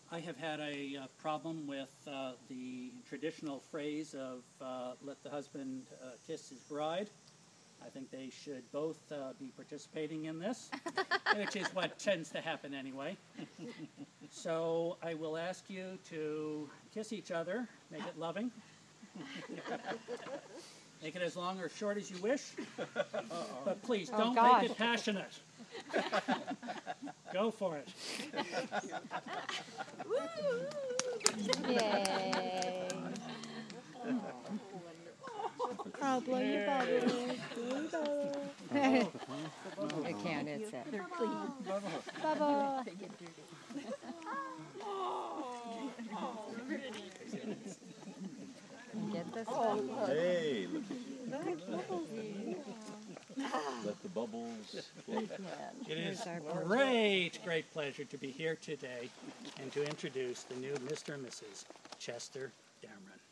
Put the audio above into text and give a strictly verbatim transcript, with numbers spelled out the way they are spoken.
I have had a uh, problem with uh, the traditional phrase of uh, let the husband uh, kiss his bride. I think they should both uh, be participating in this, which is what tends to happen anyway. So I will ask you to kiss each other, make it loving. Make it as long or short as you wish, but please don't oh, make it passionate. Go for it. Yay. I'll blow your bubbles. Blow your bubbles. I can't, it's it. They're clean. Bubble. Get this one. Hey, look at you. Let the bubbles float. It is great, great pleasure to be here today and to introduce the new Mister and Missus Chester Dameron.